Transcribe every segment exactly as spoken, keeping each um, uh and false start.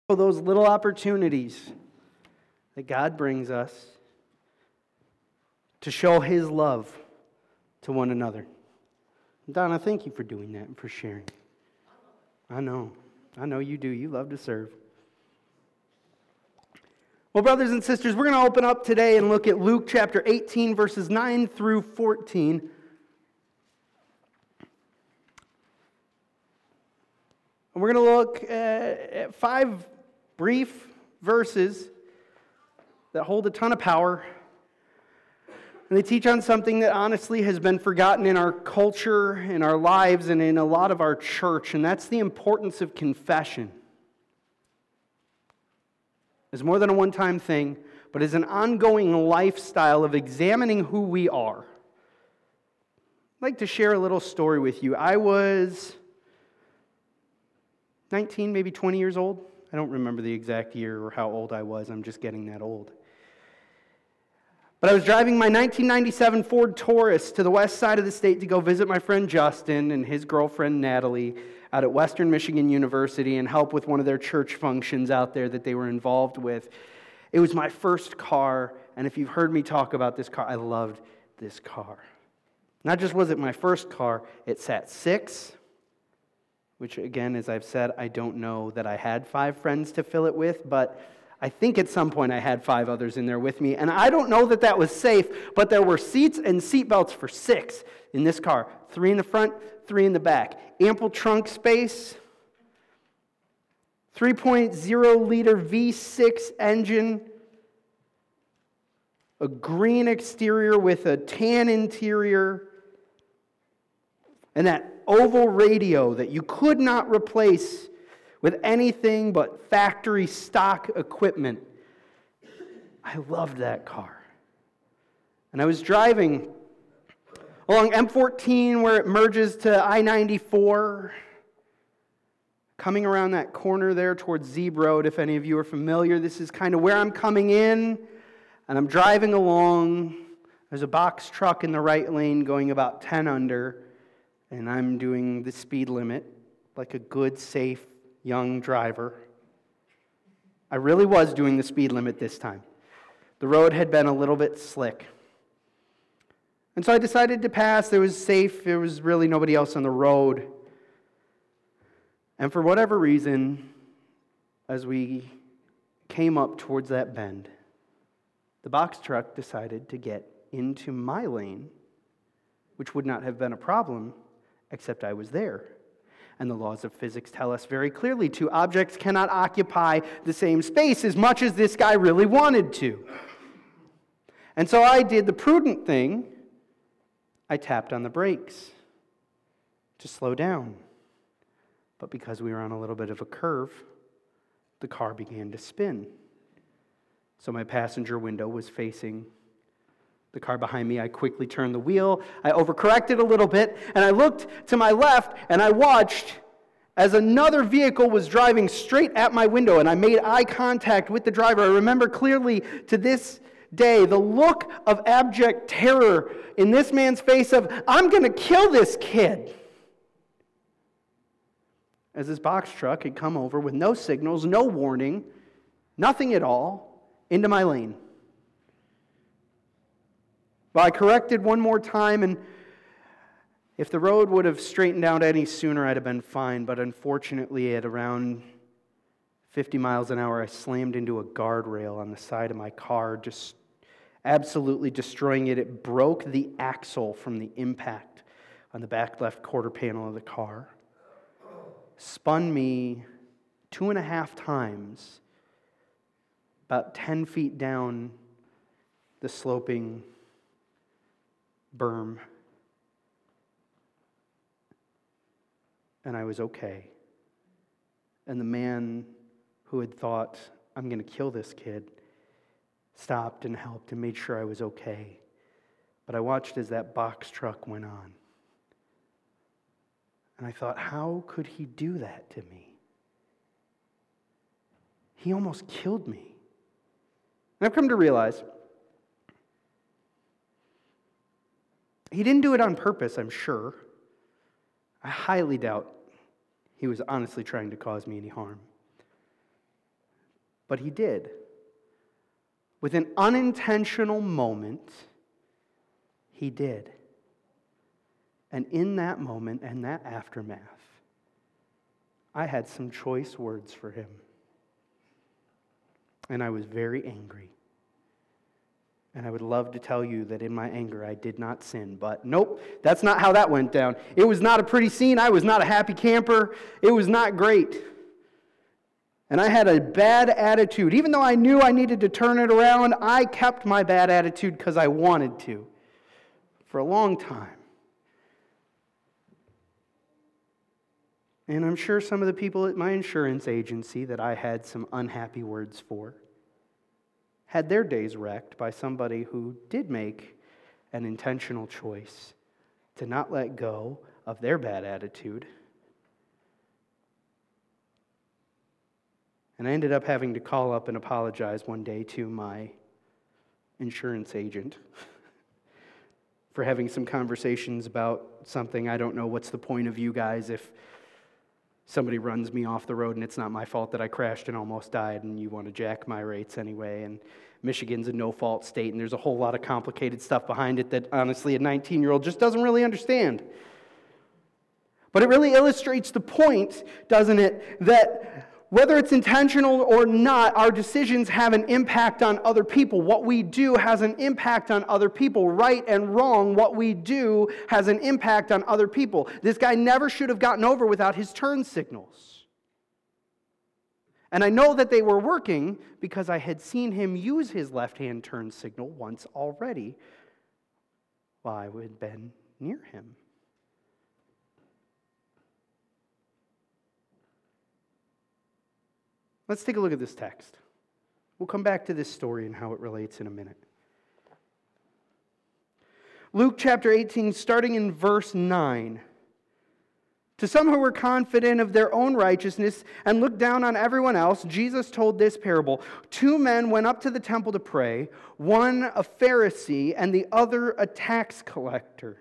Those little opportunities that God brings us to show His love to one another. Donna, thank you for doing that and for sharing. I know. I know you do. You love to serve. Well, brothers and sisters, we're going to open up today and look at Luke chapter eighteen, verses nine through fourteen. And we're going to look at five brief verses that hold a ton of power. And they teach on something that honestly has been forgotten in our culture, in our lives, and in a lot of our church, and that's the importance of confession. It's more than a one-time thing, but is an ongoing lifestyle of examining who we are. I'd like to share a little story with you. I was nineteen, maybe twenty years old. I don't remember the exact year or how old I was. I'm just getting that old. But I was driving my nineteen ninety-seven Ford Taurus to the west side of the state to go visit my friend Justin and his girlfriend Natalie out at Western Michigan University and help with one of their church functions out there that they were involved with. It was my first car, and if you've heard me talk about this car, I loved this car. Not just was it my first car, it sat six, which again, as I've said, I don't know that I had five friends to fill it with, but I think at some point I had five others in there with me, and I don't know that that was safe, but there were seats and seat belts for six in this car. Three in the front, three in the back. Ample trunk space. three point oh liter V six engine. A green exterior with a tan interior. And that oval radio that you could not replace with anything but factory stock equipment. I loved that car. And I was driving along M fourteen where it merges to I ninety-four, coming around that corner there towards Zeeb Road. If any of you are familiar, this is kind of where I'm coming in, and I'm driving along. There's a box truck in the right lane going about ten under, and I'm doing the speed limit like a good, safe, young driver. I really was doing the speed limit this time. The road had been a little bit slick. And so I decided to pass. It was safe. There was really nobody else on the road. And for whatever reason, as we came up towards that bend, the box truck decided to get into my lane, which would not have been a problem, except I was there. And the laws of physics tell us very clearly two objects cannot occupy the same space as much as this guy really wanted to. And so I did the prudent thing. I tapped on the brakes to slow down. But because we were on a little bit of a curve, the car began to spin. So my passenger window was facing the car behind me. I quickly turned the wheel. I overcorrected a little bit, and I looked to my left, and I watched as another vehicle was driving straight at my window, and I made eye contact with the driver. I remember clearly to this day the look of abject terror in this man's face of, I'm going to kill this kid. As this box truck had come over with no signals, no warning, nothing at all, into my lane. Well, I corrected one more time, and if the road would have straightened out any sooner, I'd have been fine. But unfortunately, at around fifty miles an hour, I slammed into a guardrail on the side of my car, just absolutely destroying it. It broke the axle from the impact on the back left quarter panel of the car. Spun me two and a half times, about ten feet down the sloping berm. And I was okay. And the man who had thought, I'm going to kill this kid, stopped and helped and made sure I was okay. But I watched as that box truck went on. And I thought, how could he do that to me? He almost killed me. And I've come to realize he didn't do it on purpose, I'm sure. I highly doubt he was honestly trying to cause me any harm. But he did. With an unintentional moment, he did. And in that moment and that aftermath, I had some choice words for him. And I was very angry. And I would love to tell you that in my anger I did not sin, but nope, that's not how that went down. It was not a pretty scene. I was not a happy camper. It was not great. And I had a bad attitude. Even though I knew I needed to turn it around, I kept my bad attitude because I wanted to for a long time. And I'm sure some of the people at my insurance agency that I had some unhappy words for had their days wrecked by somebody who did make an intentional choice to not let go of their bad attitude. And I ended up having to call up and apologize one day to my insurance agent for having some conversations about something. I don't know what's the point of you guys if somebody runs me off the road and it's not my fault that I crashed and almost died and you want to jack my rates anyway. And Michigan's a no-fault state and there's a whole lot of complicated stuff behind it that honestly a nineteen-year-old just doesn't really understand. But it really illustrates the point, doesn't it, that whether it's intentional or not, our decisions have an impact on other people. What we do has an impact on other people. Right and wrong, what we do has an impact on other people. This guy never should have gotten over without his turn signals. And I know that they were working because I had seen him use his left-hand turn signal once already while I had been near him. Let's take a look at this text. We'll come back to this story and how it relates in a minute. Luke chapter eighteen, starting in verse nine. To some who were confident of their own righteousness and looked down on everyone else, Jesus told this parable. Two men went up to the temple to pray, one a Pharisee and the other a tax collector.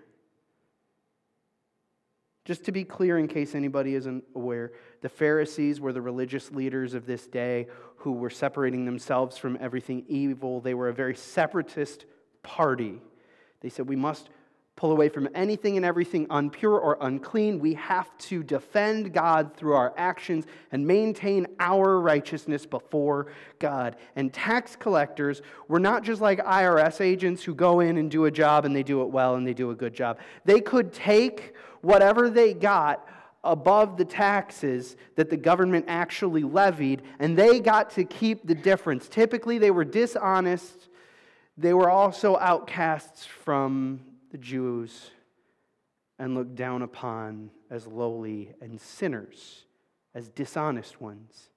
Just to be clear, in case anybody isn't aware, the Pharisees were the religious leaders of this day who were separating themselves from everything evil. They were a very separatist party. They said, we must pull away from anything and everything impure or unclean. We have to defend God through our actions and maintain our righteousness before God. And tax collectors were not just like I R S agents who go in and do a job and they do it well and they do a good job. They could take whatever they got above the taxes that the government actually levied, and they got to keep the difference. Typically, they were dishonest. They were also outcasts from the Jews and looked down upon as lowly and sinners, as dishonest ones.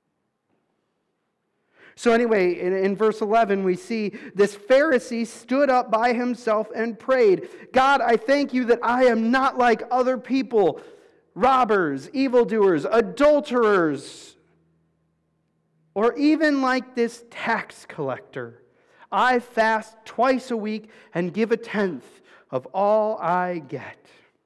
So anyway, in, in verse eleven, we see this Pharisee stood up by himself and prayed, God, I thank you that I am not like other people, robbers, evildoers, adulterers, or even like this tax collector. I fast twice a week and give a tenth of all I get.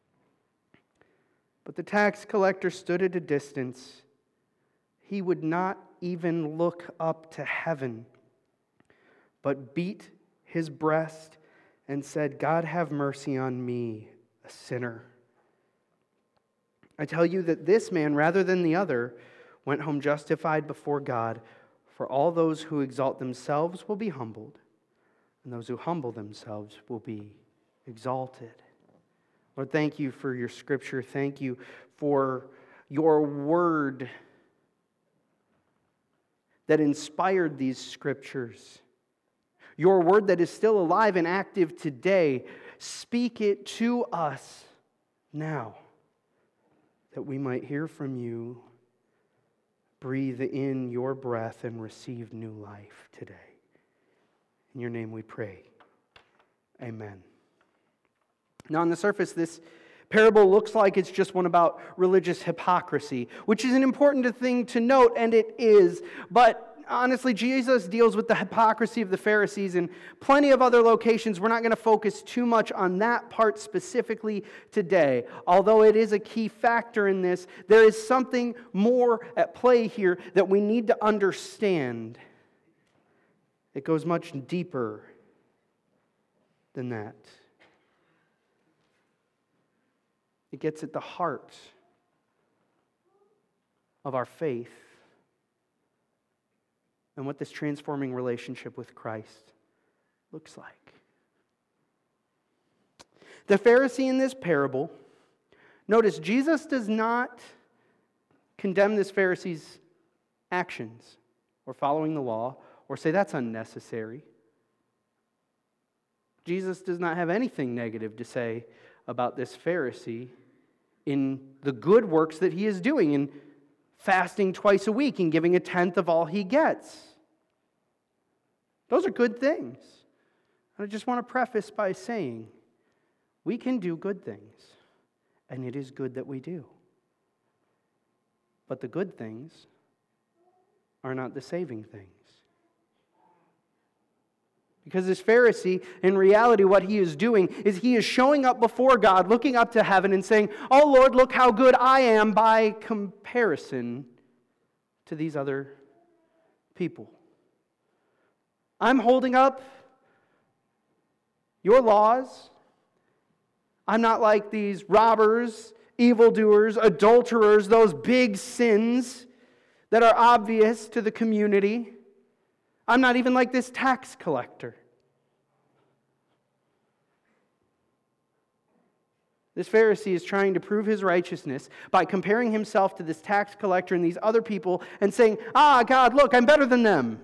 But the tax collector stood at a distance. He would not even look up to heaven, but beat his breast and said, God, have mercy on me, a sinner. I tell you that this man, rather than the other, went home justified before God. For all those who exalt themselves will be humbled, and those who humble themselves will be exalted. Lord, thank you for your scripture. Thank you for your word that inspired these scriptures. Your word that is still alive and active today. Speak it to us now, that we might hear from you. Breathe in your breath and receive new life today. In your name we pray. Amen. Now, on the surface, this parable looks like it's just one about religious hypocrisy, which is an important thing to note, and it is. But honestly, Jesus deals with the hypocrisy of the Pharisees in plenty of other locations. We're not going to focus too much on that part specifically today. Although it is a key factor in this, there is something more at play here that we need to understand. It goes much deeper than that. It gets at the heart of our faith and what this transforming relationship with Christ looks like. The Pharisee in this parable, notice Jesus does not condemn this Pharisee's actions or following the law or say that's unnecessary. Jesus does not have anything negative to say about this Pharisee in the good works that he is doing, in fasting twice a week and giving a tenth of all he gets. Those are good things. I just want to preface by saying we can do good things, and it is good that we do. But the good things are not the saving things. Because this Pharisee, in reality, what he is doing is he is showing up before God, looking up to heaven and saying, "Oh Lord, look how good I am by comparison to these other people. I'm holding up your laws. I'm not like these robbers, evildoers, adulterers, those big sins that are obvious to the community. I'm not even like this tax collector." This Pharisee is trying to prove his righteousness by comparing himself to this tax collector and these other people and saying, "Ah, God, look, I'm better than them.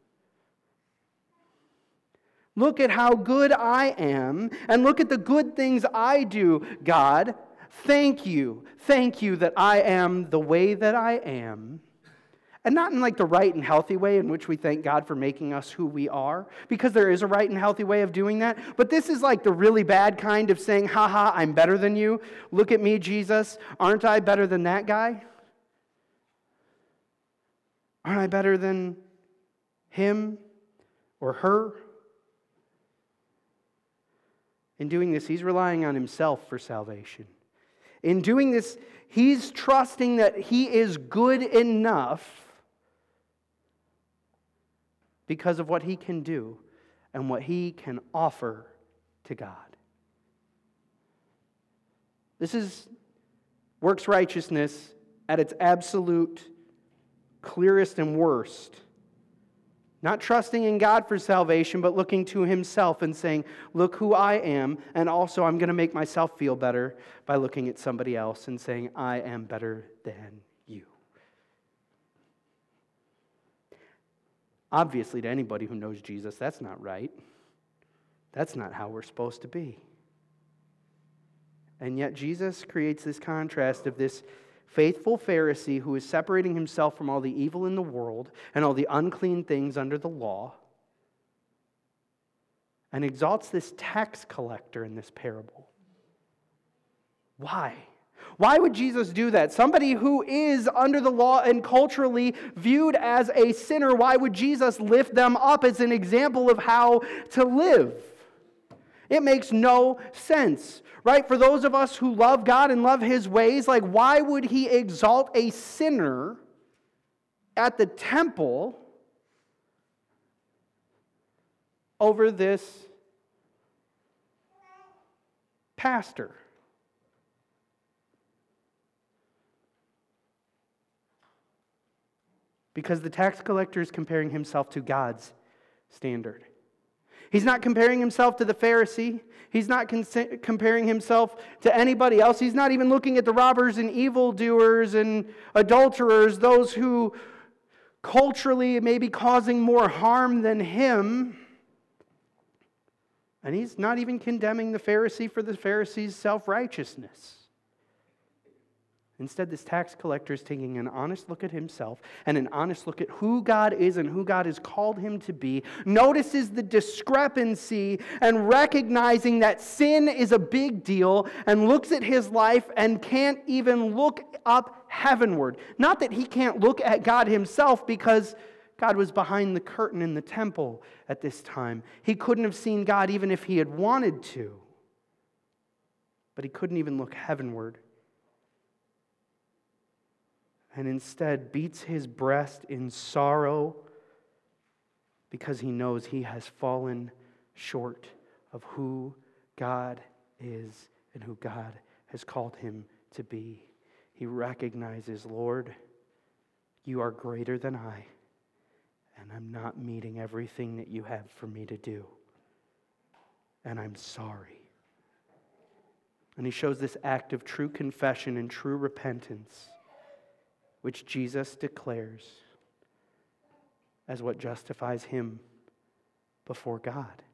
Look at how good I am, and look at the good things I do, God. Thank you. Thank you that I am the way that I am." And not in like the right and healthy way in which we thank God for making us who we are, because there is a right and healthy way of doing that. But this is like the really bad kind of saying, "Ha ha, I'm better than you. Look at me, Jesus. Aren't I better than that guy? Aren't I better than him or her?" In doing this, he's relying on himself for salvation. In doing this, he's trusting that he is good enough because of what he can do and what he can offer to God. This is works righteousness at its absolute clearest and worst. Not trusting in God for salvation, but looking to himself and saying, "Look who I am, and also I'm going to make myself feel better by looking at somebody else and saying, I am better than you." Obviously, to anybody who knows Jesus, that's not right. That's not how we're supposed to be. And yet Jesus creates this contrast of this faithful Pharisee who is separating himself from all the evil in the world and all the unclean things under the law, and exalts this tax collector in this parable. Why? Why would Jesus do that? Somebody who is under the law and culturally viewed as a sinner, why would Jesus lift them up as an example of how to live? It makes no sense, right? For those of us who love God and love his ways, like, why would he exalt a sinner at the temple over this pastor? Because the tax collector is comparing himself to God's standard. He's not comparing himself to the Pharisee. He's not con- comparing himself to anybody else. He's not even looking at the robbers and evildoers and adulterers, those who culturally may be causing more harm than him. And he's not even condemning the Pharisee for the Pharisee's self-righteousness. Instead, this tax collector is taking an honest look at himself and an honest look at who God is and who God has called him to be, notices the discrepancy and recognizing that sin is a big deal, and looks at his life and can't even look up heavenward. Not that he can't look at God himself, because God was behind the curtain in the temple at this time. He couldn't have seen God even if he had wanted to. But he couldn't even look heavenward. And instead beats his breast in sorrow because he knows he has fallen short of who God is and who God has called him to be. He recognizes, Lord, you are greater than I, and I'm not meeting everything that you have for me to do. And I'm sorry. And he shows this act of true confession and true repentance, which Jesus declares as what justifies him before God.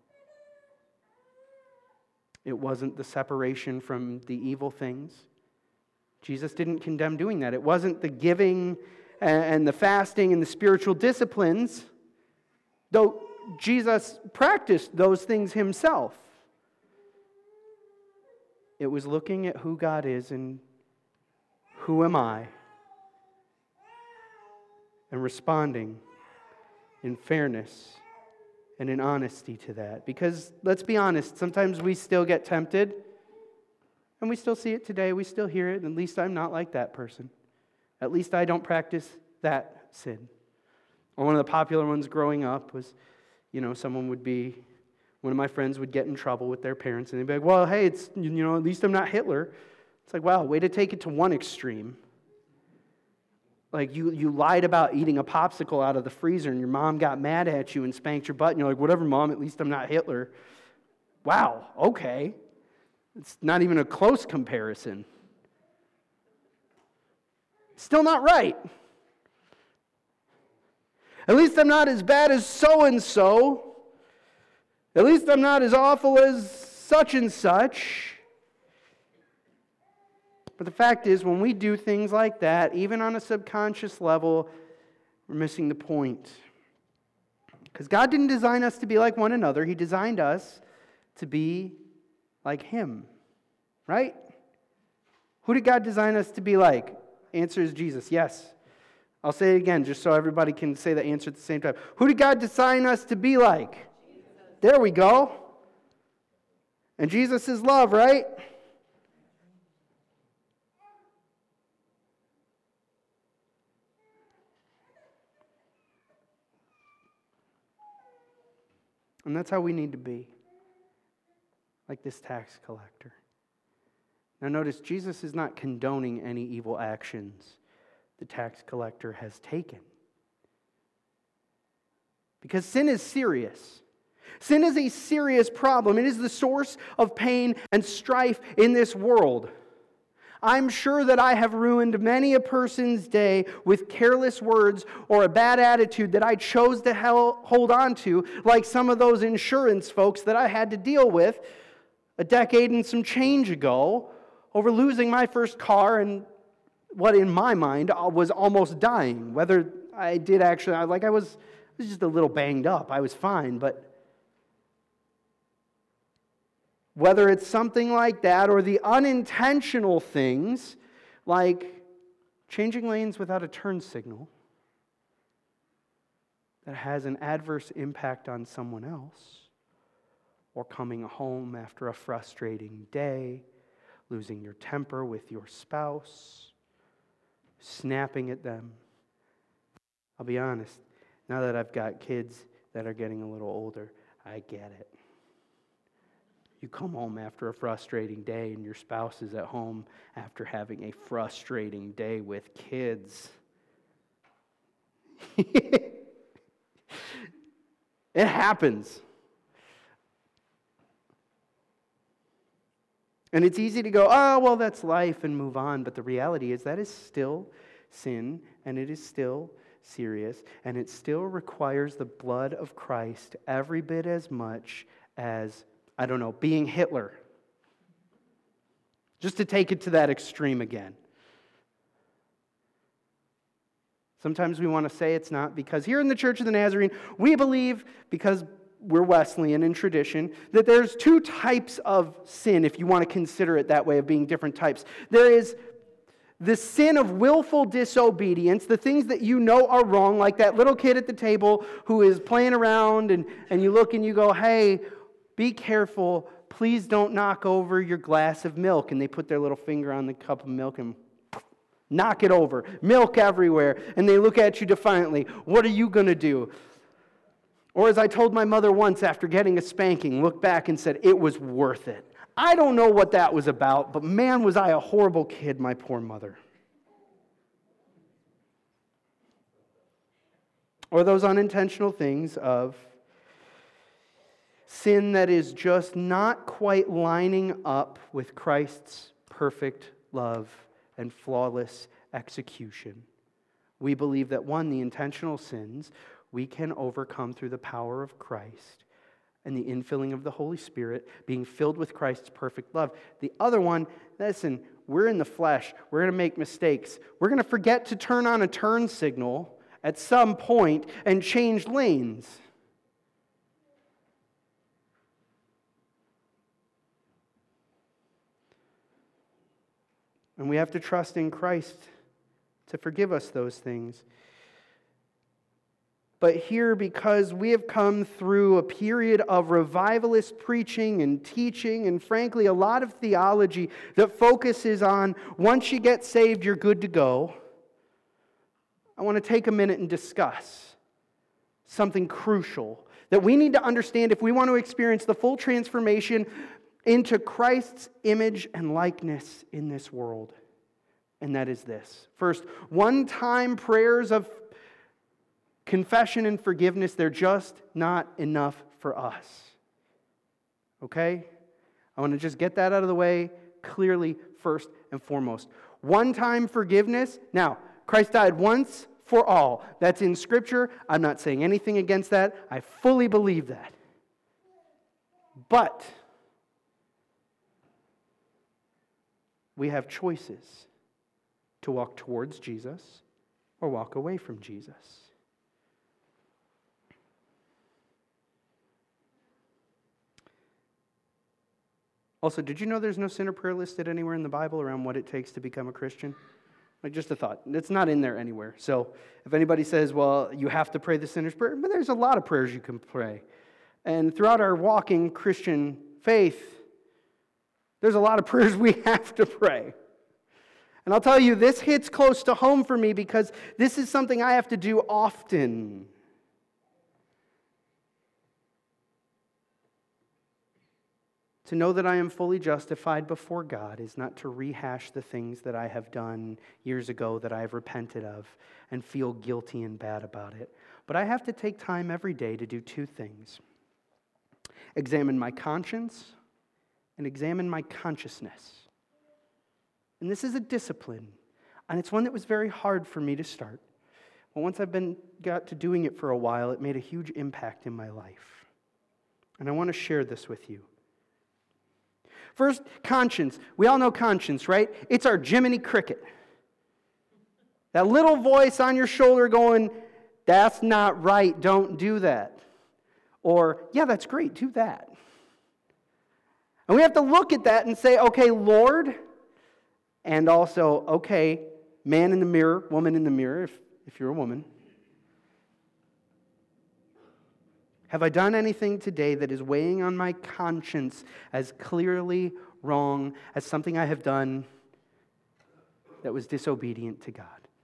It wasn't the separation from the evil things. Jesus didn't condemn doing that. It wasn't the giving and the fasting and the spiritual disciplines, though Jesus practiced those things himself. It was looking at who God is and who am I, and responding in fairness and in honesty to that. Because let's be honest, sometimes we still get tempted, and we still see it today, we still hear it, and at least I'm not like that person. At least I don't practice that sin. Or one of the popular ones growing up was, you know, someone would be, one of my friends would get in trouble with their parents, and they'd be like, well, hey, it's, you know, at least I'm not Hitler. It's like, wow, way to take it to one extreme. Like, you, you lied about eating a popsicle out of the freezer, and your mom got mad at you and spanked your butt, and you're like, whatever, Mom, at least I'm not Hitler. Wow, okay. It's not even a close comparison. Still not right. At least I'm not as bad as so-and-so. At least I'm not as awful as such and such. But the fact is, when we do things like that, even on a subconscious level, we're missing the point. Because God didn't design us to be like one another. He designed us to be like Him. Right? Who did God design us to be like? Answer is Jesus. Yes. I'll say it again just so everybody can say the answer at the same time. Who did God design us to be like? Jesus. There we go. And Jesus is love, right? And that's how we need to be. Like this tax collector. Now notice, Jesus is not condoning any evil actions the tax collector has taken. Because sin is serious. Sin is a serious problem. It is the source of pain and strife in this world. I'm sure that I have ruined many a person's day with careless words or a bad attitude that I chose to hold on to, like some of those insurance folks that I had to deal with a decade and some change ago over losing my first car and what in my mind was almost dying. Whether I did actually, like I was, I was just a little banged up. I was fine, but whether it's something like that or the unintentional things like changing lanes without a turn signal that has an adverse impact on someone else, or coming home after a frustrating day, losing your temper with your spouse, snapping at them. I'll be honest, now that I've got kids that are getting a little older, I get it. You come home after a frustrating day and your spouse is at home after having a frustrating day with kids. It happens. And it's easy to go, oh, well, that's life, and move on. But the reality is that is still sin, and it is still serious, and it still requires the blood of Christ every bit as much as, I don't know, being Hitler. Just to take it to that extreme again. Sometimes we want to say it's not, because here in the Church of the Nazarene, we believe, because we're Wesleyan in tradition, that there's two types of sin, if you want to consider it that way, of being different types. There is The sin of willful disobedience, the things that you know are wrong, like that little kid at the table who is playing around and, and you look and you go, hey, be careful, please don't knock over your glass of milk. And they put their little finger on the cup of milk and knock it over. Milk everywhere. And they look at you defiantly. What are you going to do? Or as I told my mother once after getting a spanking, looked back and said, it was worth it. I don't know what that was about, but man, was I a horrible kid, my poor mother. Or those unintentional things of sin that is just not quite lining up with Christ's perfect love and flawless execution. We believe that, one, the intentional sins we can overcome through the power of Christ and the infilling of the Holy Spirit, being filled with Christ's perfect love. The other one, listen, we're in the flesh. We're going to make mistakes. We're going to forget to turn on a turn signal at some point and change lanes. And we have to trust in Christ to forgive us those things. But here, because we have come through a period of revivalist preaching and teaching, and frankly, a lot of theology that focuses on once you get saved, you're good to go, I want to take a minute and discuss something crucial that we need to understand if we want to experience the full transformation into Christ's image and likeness in this world. And that is this. First, one-time prayers of confession and forgiveness, they're just not enough for us. Okay? I want to just get that out of the way clearly first and foremost. One-time forgiveness. Now, Christ died once for all. That's in Scripture. I'm not saying anything against that. I fully believe that. But we have choices to walk towards Jesus or walk away from Jesus. Also, did you know there's no sinner prayer listed anywhere in the Bible around what it takes to become a Christian? Like, just a thought. It's not in there anywhere. So if anybody says, well, you have to pray the sinner's prayer, but there's a lot of prayers you can pray. And throughout our walking Christian faith, there's a lot of prayers we have to pray. And I'll tell you, this hits close to home for me because this is something I have to do often. To know that I am fully justified before God is not to rehash the things that I have done years ago that I have repented of and feel guilty and bad about it. But I have to take time every day to do two things. Examine my conscience and examine my consciousness. And this is a discipline, and it's one that was very hard for me to start. But once I've been got to doing it for a while, it made a huge impact in my life. And I want to share this with you. First, conscience. We all know conscience, right? It's our Jiminy Cricket. That little voice on your shoulder going, that's not right, don't do that. Or, yeah, that's great, do that. And we have to look at that and say, okay, Lord, and also, okay, man in the mirror, woman in the mirror, if, if you're a woman. Have I done anything today that is weighing on my conscience as clearly wrong as something I have done that was disobedient to God?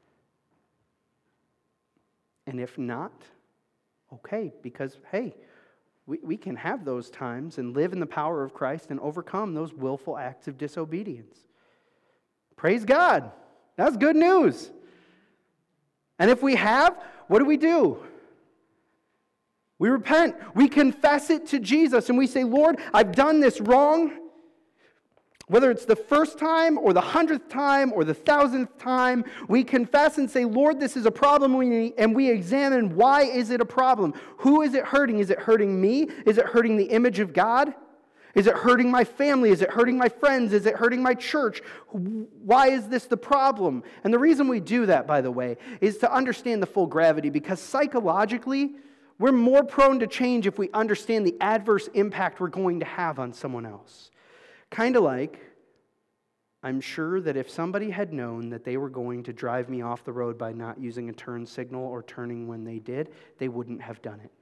And if not, okay, because, hey, we, we can have those times and live in the power of Christ and overcome those willful acts of disobedience. Praise God. That's good news. And if we have, what do we do? We repent. We confess it to Jesus and we say, Lord, I've done this wrong. Whether it's the first time or the hundredth time or the thousandth time, we confess and say, Lord, this is a problem, and we examine why is it a problem? Who is it hurting? Is it hurting me? Is it hurting the image of God? Is it hurting my family? Is it hurting my friends? Is it hurting my church? Why is this the problem? And the reason we do that, by the way, is to understand the full gravity, because psychologically, we're more prone to change if we understand the adverse impact we're going to have on someone else. Kind of like I'm sure that if somebody had known that they were going to drive me off the road by not using a turn signal or turning when they did, they wouldn't have done it.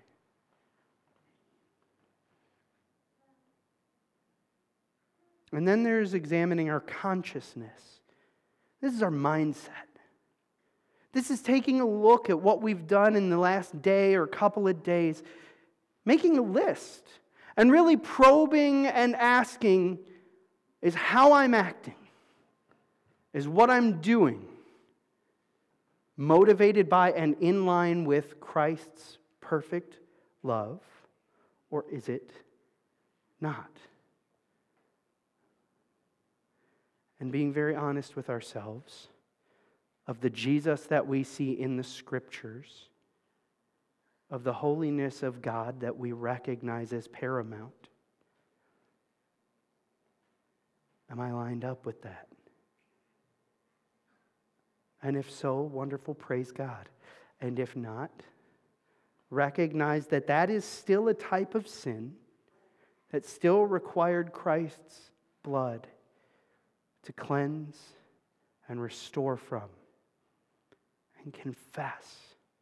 And then there's examining our consciousness. This is our mindset. This is taking a look at what we've done in the last day or couple of days, making a list, and really probing and asking, is how I'm acting, is what I'm doing motivated by and in line with Christ's perfect love, or is it not? And being very honest with ourselves of the Jesus that we see in the Scriptures, of the holiness of God that we recognize as paramount. Am I lined up with that? And if so, wonderful, praise God. And if not, recognize that that is still a type of sin that still required Christ's blood to cleanse and restore from, and confess.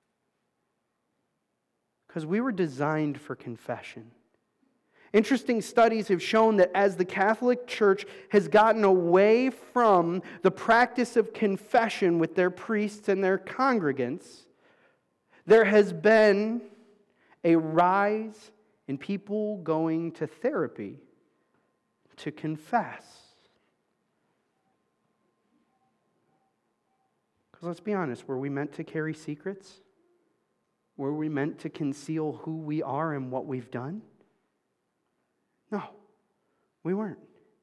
Because we were designed for confession. Interesting studies have shown that as the Catholic Church has gotten away from the practice of confession with their priests and their congregants, there has been a rise in people going to therapy to confess. Because let's be honest, were we meant to carry secrets? Were we meant to conceal who we are and what we've done? No, we weren't.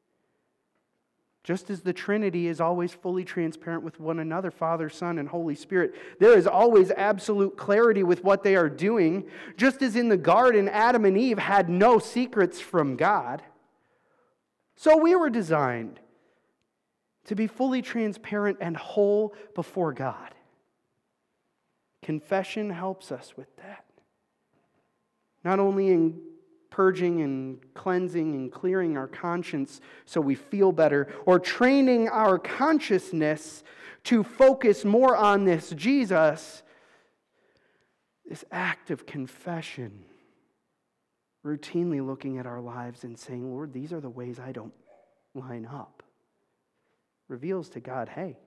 Just as the Trinity is always fully transparent with one another, Father, Son, and Holy Spirit, there is always absolute clarity with what they are doing. Just as in the garden, Adam and Eve had no secrets from God. So we were designed to be fully transparent and whole before God. Confession helps us with that. Not only in purging and cleansing and clearing our conscience so we feel better, or training our consciousness to focus more on this Jesus, this act of confession, routinely looking at our lives and saying, Lord, these are the ways I don't line up, reveals to God, hey,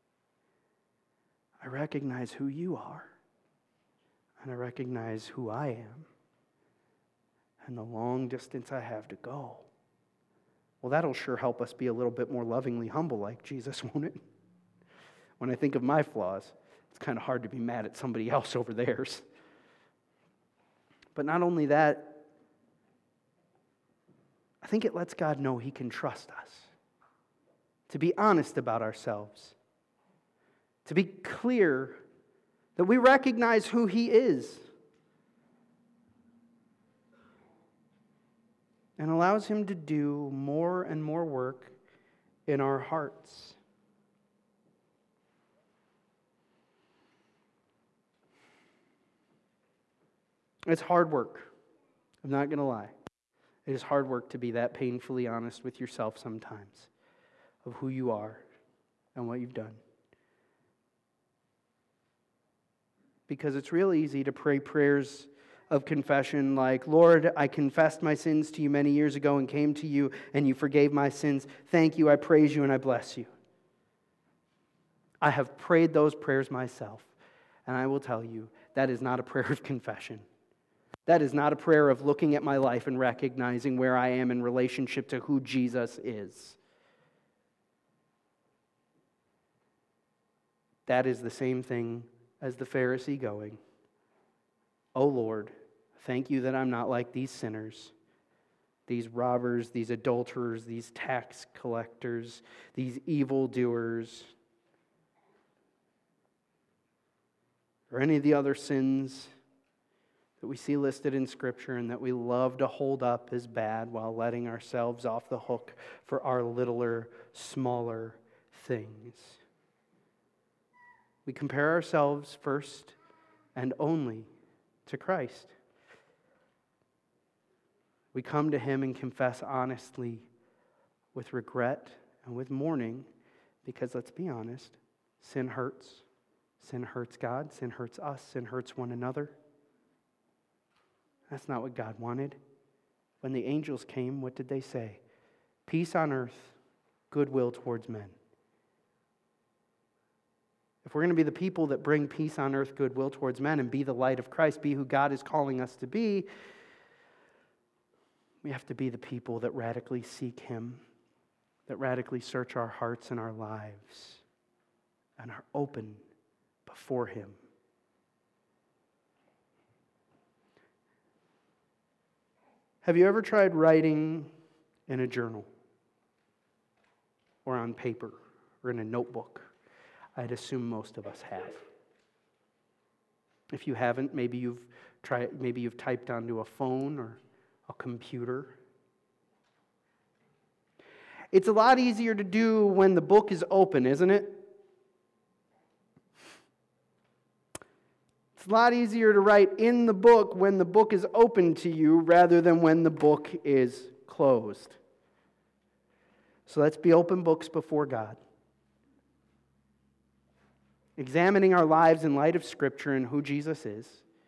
I recognize who you are, and I recognize who I am, and the long distance I have to go. Well, that'll sure help us be a little bit more lovingly humble like Jesus, won't it? When I think of my flaws, it's kind of hard to be mad at somebody else over theirs. But not only that, I think it lets God know He can trust us, to be honest about ourselves, to be clear that we recognize who He is, and allows Him to do more and more work in our hearts. It's hard work. I'm not going to lie. It is hard work to be that painfully honest with yourself sometimes of who you are and what you've done. Because it's real easy to pray prayers of confession like, Lord, I confessed my sins to you many years ago and came to you and you forgave my sins. Thank you, I praise you, and I bless you. I have prayed those prayers myself, and I will tell you, that is not a prayer of confession. That is not a prayer of looking at my life and recognizing where I am in relationship to who Jesus is. That is the same thing as the Pharisee going, oh Lord, thank you that I'm not like these sinners, these robbers, these adulterers, these tax collectors, these evildoers, or any of the other sins that we see listed in Scripture and that we love to hold up as bad while letting ourselves off the hook for our littler, smaller things. We compare ourselves first and only to Christ. We come to Him and confess honestly with regret and with mourning, because let's be honest, sin hurts. Sin hurts God. Sin hurts us. Sin hurts one another. That's not what God wanted. When the angels came, what did they say? Peace on earth, goodwill towards men. If we're going to be the people that bring peace on earth, goodwill towards men, and be the light of Christ, be who God is calling us to be, we have to be the people that radically seek Him, that radically search our hearts and our lives, and are open before Him. Have you ever tried writing in a journal or on paper or in a notebook? I'd assume most of us have. If you haven't, maybe you've tried, maybe you've typed onto a phone or a computer. It's a lot easier to do when the book is open, isn't it? It's a lot easier to write in the book when the book is open to you rather than when the book is closed. So let's be open books before God, examining our lives in light of Scripture and who Jesus is.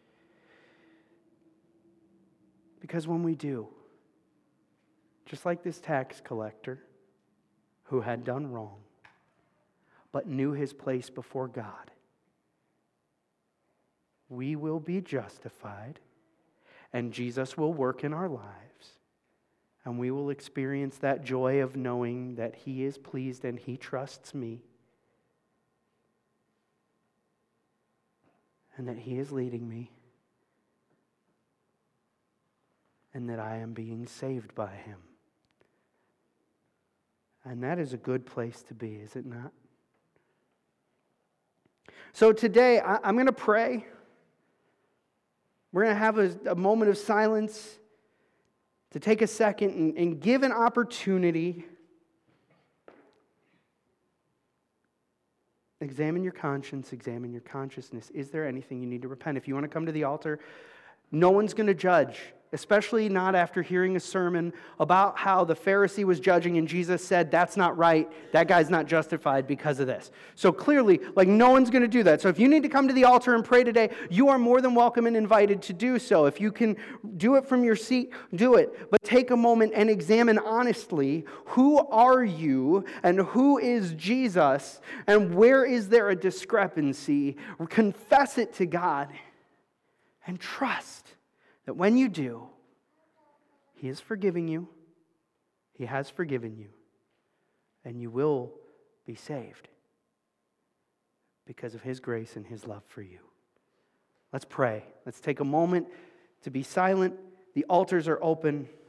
Because when we do, just like this tax collector who had done wrong, but knew his place before God, we will be justified, and Jesus will work in our lives, and we will experience that joy of knowing that He is pleased and He trusts me, and that He is leading me, and that I am being saved by Him. And that is a good place to be, is it not? So today, I, I'm going to pray. We're going to have a, a moment of silence to take a second and, and give an opportunity. Examine your conscience, examine your consciousness. Is there anything you need to repent? If you want to come to the altar, no one's going to judge, especially not after hearing a sermon about how the Pharisee was judging and Jesus said, that's not right, that guy's not justified because of this. So clearly, like, no one's going to do that. So if you need to come to the altar and pray today, you are more than welcome and invited to do so. If you can do it from your seat, do it. But take a moment and examine honestly, who are you and who is Jesus and where is there a discrepancy? Confess it to God. And trust that when you do, He is forgiving you, He has forgiven you, and you will be saved because of His grace and His love for you. Let's pray. Let's take a moment to be silent. The altars are open.